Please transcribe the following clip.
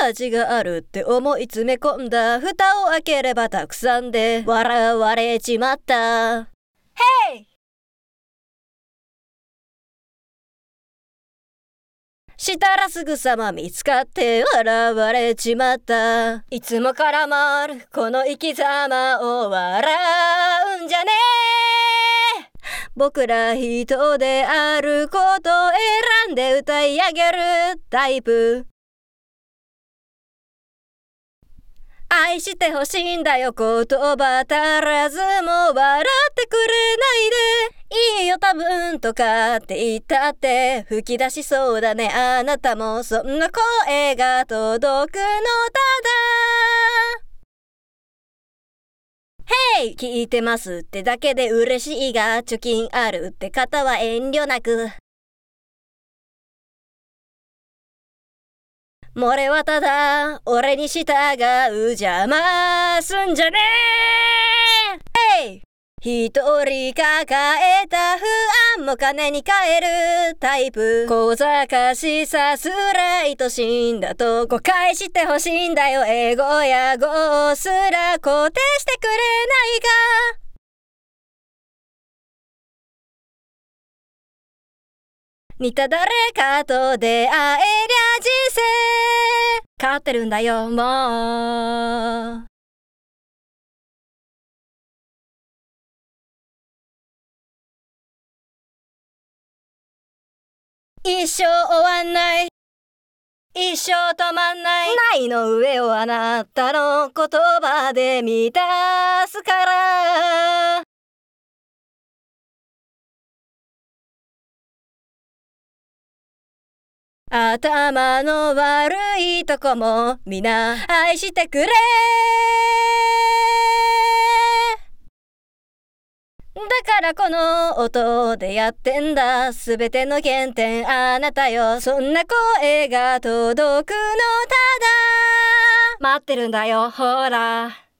味があるって思い詰め込んだ。蓋を開ければたくさんで笑われちまった。ヘイ！したらすぐさま見つかって笑われちまった。いつも絡まるこの生き様を笑うんじゃねえ。僕ら人であることを選んで歌い上げるタイプ。愛してほしいんだよ、言葉足らずも笑ってくれないで。いいよ多分とかって言ったって吹き出しそうだね。あなたもそんな声が届くのただ。ヘイ！聞いてますってだけで嬉しいが、貯金あるって方は遠慮なく。俺はただ俺に従う。邪魔すんじゃねえ。ヘイ！一人抱えた不安も金に変えるタイプ。小賢しさすら愛しいんだと誤解してほしいんだよ。英語や語すら肯定してくれないか。似た誰かと出会えりゃ人生変わってるんだよもう。一生終わんない、一生止まんない。ないの上をあなたの言葉で満たすから。頭の悪いとこもみんな愛してくれ。だからこの音でやってんだ。すべての原点あなたよ。そんな声が届くのただ待ってるんだよほら。